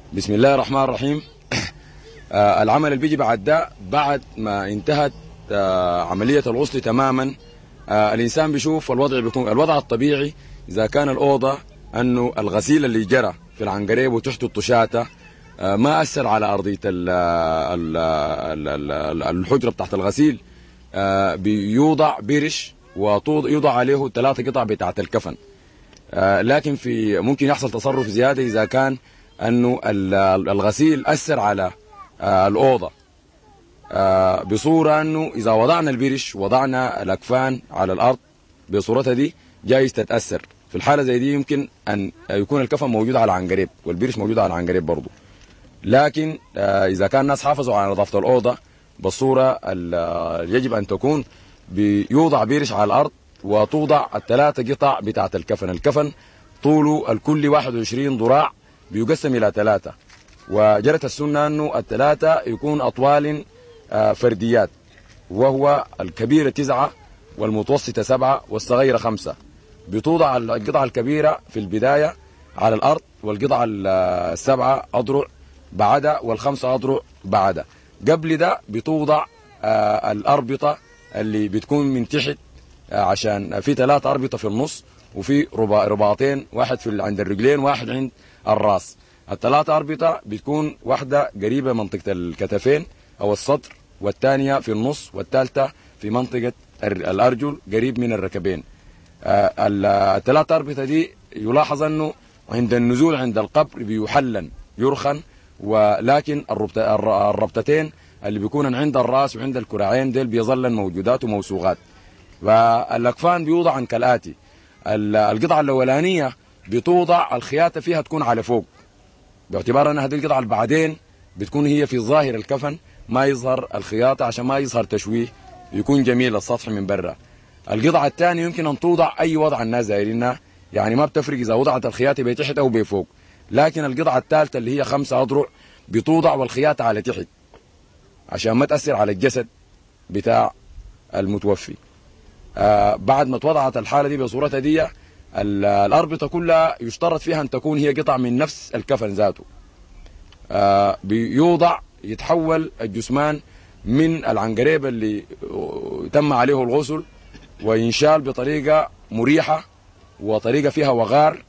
بسم الله الرحمن الرحيم. العمل اللي بيجي بعد ده، بعد ما انتهت عملية الغسل تماما، الإنسان بيشوف الوضع بيكون الوضع الطبيعي. إذا كان الأوضة أنه الغسيل اللي جرى في العنقريب وتحته الطشاتة ما أثر على أرضية الحجرة بتاعت الغسيل، بيوضع برش ويوضع عليه 3 قطع بتاعت الكفن. لكن ممكن يحصل تصرف زيادة إذا كان أنه الغسيل أثر على الأوضة، بصورة أنه إذا وضعنا البرش وضعنا الأكفان على الأرض بصورتها دي جايز تتأثر. في الحالة زي دي يمكن أن يكون الكفن موجود على العنقريب والبرش موجود على العنقريب برضو. لكن إذا كان الناس حافظوا على نظافة الأوضة بالصورة يجب أن تكون، بيوضع برش على الأرض وتوضع 3 قطع بتاعة الكفن. الكفن طوله الكل 21 ذراع، بيقسم إلى 3، وجرت السنة أنه ال3 يكون أطوال فرديات، وهو الكبيرة 9 والمتوسطة 7 والصغيرة 5. بتوضع القطعة الكبيرة في البداية على الأرض، والقطعة ال7 أضرع بعدها وال5 أضرع بعدها. قبل ده بتوضع الأربطة اللي بتكون من تحت، عشان في 3 أربطة في النص، وفي رباطين، واحد عند الرجلين واحد عند الراس. ال3 أربطة بتكون واحدة قريبة منطقة الكتفين أو الصدر، والثانية في النص، والثالثة في منطقة الأرجل قريب من الركبين. ال3 أربطة دي يلاحظ أنه عند النزول عند القبر بيحلن يرخن، ولكن الربطتين اللي بيكونن عند الراس وعند الكراعين ديل بيظلن موجودات وموسوغات. والأكفان بيوضع كالآتي: القطعة الأولانية بتوضع الخياطة فيها تكون على فوق، باعتبار أن هذه القطعة اللي بعدين بتكون هي في ظاهر الكفن، ما يظهر الخياطة عشان ما يظهر تشويه، يكون جميل السطح من برا. القطعة الثانية يمكن أن توضع أي وضع الناس دايرينها، يعني ما بتفرق إذا وضعت الخياطة بتحت أو بفوق. لكن القطعة الثالثة اللي هي 5 أضرع بتوضع والخياطة على تحت عشان ما تأثر على الجسد بتاع المتوفي. بعد ما توضعت الحالة دي بصورتها دي، الأربطة كلها يشترط فيها أن تكون هي قطع من نفس الكفن ذاته. بيوضع يتحول الجثمان من العنقريب اللي تم عليه الغسل، وينشال بطريقة مريحة وطريقة فيها وغار،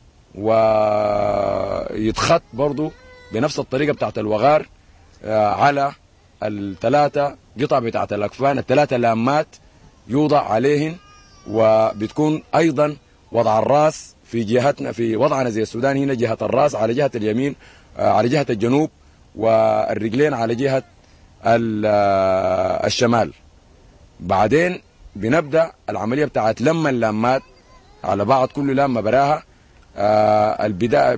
ويتخط برضو بنفس الطريقة بتاعت الوغار على ال3 قطع بتاعت الأكفان، ال3 لامات يوضع عليهن. وبتكون أيضا وضع الراس في جهتنا، في وضعنا زي السودان هنا، جهة الراس على جهة اليمين على جهة الجنوب، والرجلين على جهة الشمال. بعدين بنبدأ العملية بتاعت لم اللامات على بعض، كل لامة براها. البداية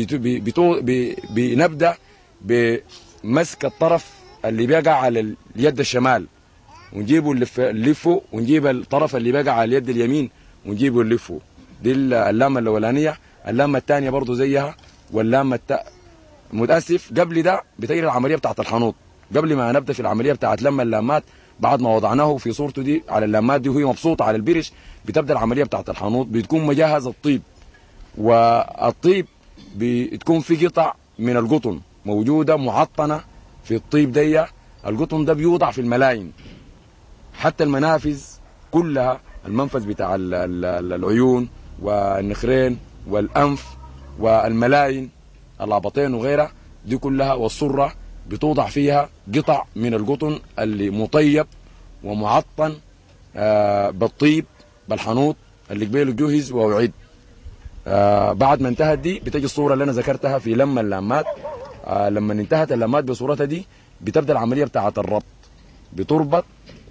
بنبدأ بمسك الطرف اللي بيقع على اليد الشمال ونجيبه نلفه، ونجيب الطرف اللي بيقع على اليد اليمين ونجيبه نلفه. دي اللامة الأولانية. اللامة الثانية برضو زيها، واللامة متأسف قبل ده بتجري العملية بتاعت الحنوط. قبل ما نبدأ في العملية بتاعت لم اللامات، بعد ما وضعناه في صورته دي على اللامات دي وهي مبسوطة على البرش، بتبدأ العملية بتاعت الحنوط. بتكون مجهز الطيب، والطيب بتكون في قطع من القطن موجودة معطنة في الطيب دي. القطن ده بيوضع في الملاين، حتى المنافذ كلها، المنفذ بتاع العيون والنخرين والأنف والملاين العبطين وغيرها دي كلها، والسرة بتوضع فيها قطع من القطن اللي مطيب ومعطن بالطيب بالحنوط اللي قبيله جهز وأعد. بعد ما انتهت دي بتجي الصورة اللي أنا ذكرتها في لما اللامات. لما انتهت اللامات بصورتها دي بتبدأ العملية بتاعت الربط. بتربط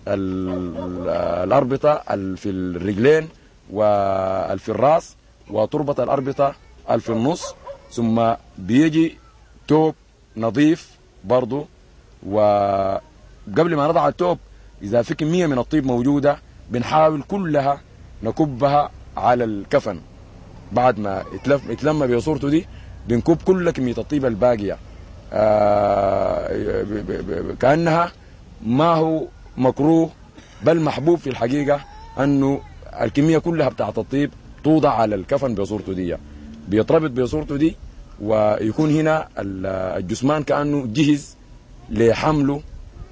الأربطة في الرجلين وفي الراس، وتربط الأربطة في النص، ثم بيجي توب نظيف برضو. وقبل ما نضع التوب، إذا في كمية من الطيب موجودة بنحاول كلها نكبها على الكفن. بعد ما يتلم بصورته دي بنكب كل كمية الطيب الباقية، كأنها ما هو مكروه بل محبوب في الحقيقة، أنه الكمية كلها بتاعت الطيب توضع على الكفن بصورته دي، بيتربط بصورته دي ويكون هنا الجثمان كأنه جهز لحمله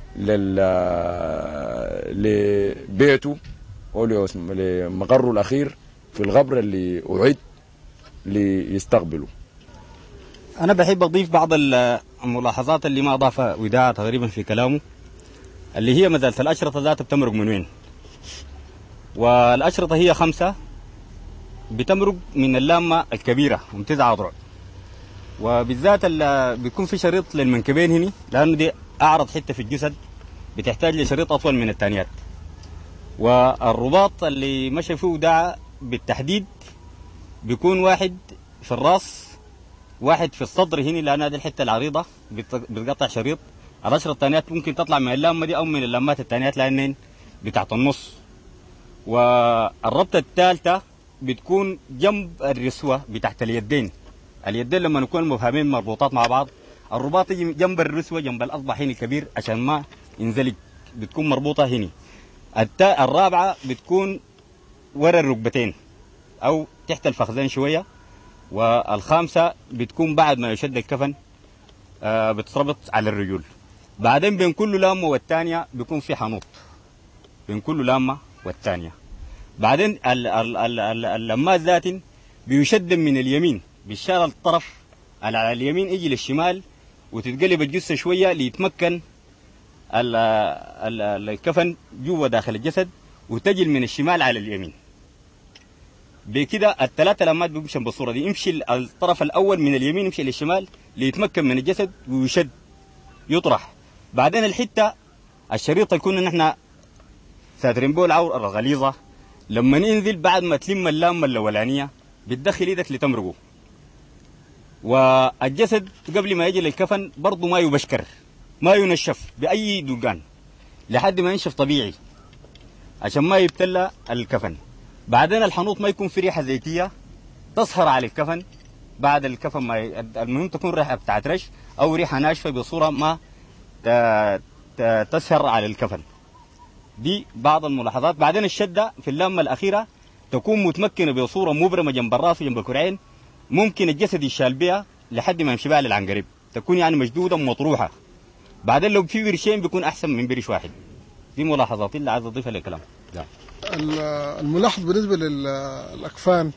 لبيته أو لمقره الأخير في الغبر اللي أعد ليستقبله. أنا بحب أضيف بعض الملاحظات اللي ما أضاف وداع تقريبا في كلامه، اللي هي مسألة الأشرطة ذاتها بتمرق من وين. والأشرطة هي 5 بتمرق من اللامة الكبيرة ومتزعة أضرع، وبالذات بيكون في شريط للمنكبين هنا، لأنه دي أعرض حتة في الجسد بتحتاج لشريط أطول من الثانيات. والرباط اللي مشى فيه وداع بالتحديد بيكون واحد في الراس، واحد في الصدر هنا، لأن هذه الحتة العريضة بتقطع شريط. الأشرطة الثانيات ممكن تطلع من اللامة دي أو من اللامات الثانيات لأنين بتاعت النص. والربطة الثالثة بتكون جنب الرسوة بتاعت اليدين. اليدين لما نكون مفهمين مربوطات مع بعض، الرباط يجي جنب الرسوة جنب الأصبع هنا الكبير عشان ما ينزلج، بتكون مربوطة هنا. الرابعة بتكون ورا الركبتين أو تحت الفخذين شوية. والخامسة بتكون بعد ما يشد الكفن بتربط على الرجول. بعدين بين كل لامة والتانية بيكون في حنوط بين كل لامة والتانية. بعدين اللمات ذات بيشد من اليمين، بيشال الطرف على اليمين يجي للشمال وتتقلب الجثة شوية ليتمكن الكفن جوا داخل الجسد، وتجل من الشمال على اليمين. بكده ال3 لمات بيمشوا بالصورة دي، يمشي الطرف الأول من اليمين يمشي للشمال ليتمكن من الجسد ويشد يطرح. بعدين الحتة الشريطة يكون نحن ساترين بول العور الغليظة، لما ننزل بعد ما تلم اللامة الأولانية بتدخل ايدك لتمرقه. والجسد قبل ما يجي للكفن برضه ما يبشكر، ما ينشف بأي دقان لحد ما ينشف طبيعي عشان ما يبتلى الكفن. بعدين الحنوط ما يكون في ريحة زيتية تصهر على الكفن بعد الكفن، ما المهم تكون ريحة بتاعت رش أو ريحة ناشفة بصورة ما تسهر على الكفن. دي بعض الملاحظات. بعدين الشدة في اللامة الأخيرة تكون متمكنة بصورة مبرمة جنب الراس وجنب الكرعين، ممكن الجسد يشال بها لحد ما يمشي بها للعنقريب، تكون يعني مشدودة ومطروحة. بعدين لو في برشين بيكون أحسن من برش واحد. دي ملاحظاتي اللي عايز أضيفها للكلام. الملاحظ بالنسبة للأكفان،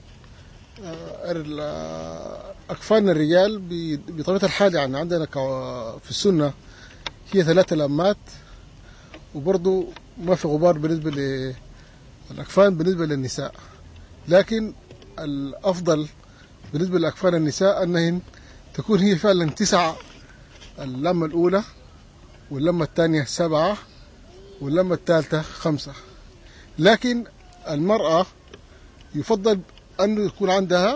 أكفان الرجال بطبيعة الحال يعني عندنا في السنة هي 3 لامات، وبرضو ما في غبار بالنسبة للأكفان بالنسبة للنساء. لكن الأفضل بالنسبة لأكفان النساء أنهن تكون هي فعلا 9، اللمة الأولى واللمة الثانية 7 واللمة الثالثة 5. لكن المرأة يفضل أن يكون عندها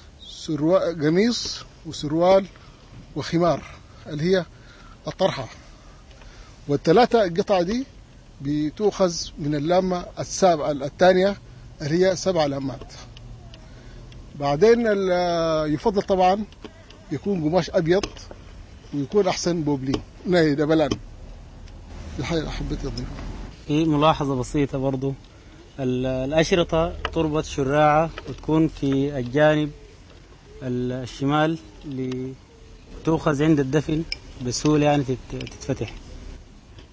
قميص وسروال وخمار اللي هي الطرحة، وال3 القطع دي بتؤخذ من اللامة الثانية اللي هي 7 لامات. بعدين يفضل طبعا يكون قماش أبيض ويكون أحسن بوبلين دبلان. الحقيقة اللي حبيت أضيفها في ملاحظة بسيطة برضو، الأشرطة تربط شراعة وتكون في الجانب الشمال لتؤخذ عند الدفن بسهولة يعني تتفتح.